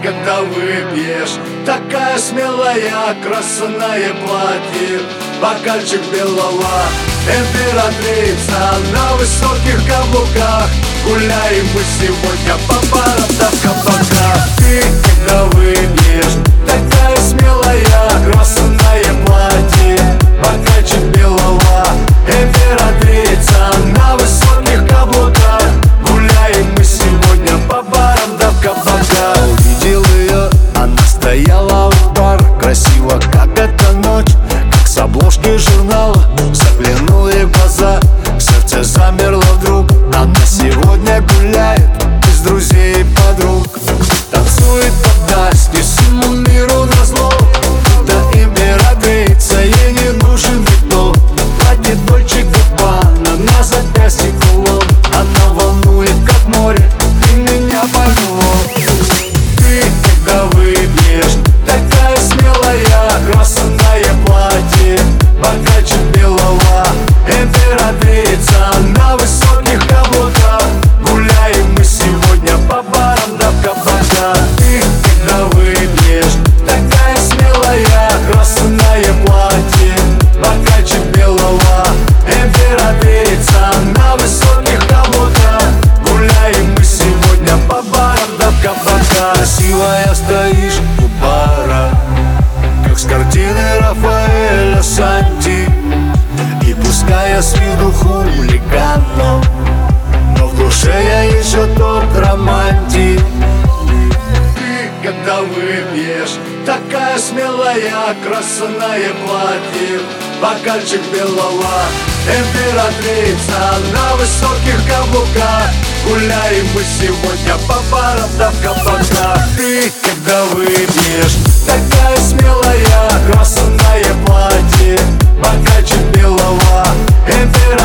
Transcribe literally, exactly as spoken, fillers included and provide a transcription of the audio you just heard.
когда выпьешь. Такая смелая, красное платье, бокальчик белого. Императрица на высоких каблуках. Гуляем мы сегодня по барам да в кабаках. Ты, когда выпьешь, такая смелая, красное платье, бокальчик белого. Императрица на высоких каблуках. Гуляем мы сегодня по барам да в кабаках. Увидел ее, она стояла у бар, красиво, как эта ночь, как с обложки журнала. Заглянул ей в глаза, сердце замерло вдруг. Она сегодня гуляет без друзей и подруг. Танцует под даски всему миру назло. Да императрица, ей не нужен никто. Платье Дольче Габбана, на запястье кулон. Она волнует, как море, и меня повело. Ты, когда выпьешь, такая смелая, красное платье, бокальчик белого. Императрица на высоких каблуках. Гуляем мы сегодня по барам да в кабаках. Ты, когда выпьешь, такая смелая, красное платье, бокальчик белого. Императрица на высоких каблуках. Гуляем мы сегодня по барам да в кабаках. Красивая стоишь у бара, как с картины Рафаэля Санти. И пускай я с виду хулиганом, но в душе я еще тот романтик. Ты, когда выпьешь, такая смелая, красное платье, бокальчик белого. Императрица на высоких каблуках. Гуляем мы сегодня по барам да в кабаках. Ты, когда выпьешь, такая смелая, красное платье, бокальчик белого. Императрица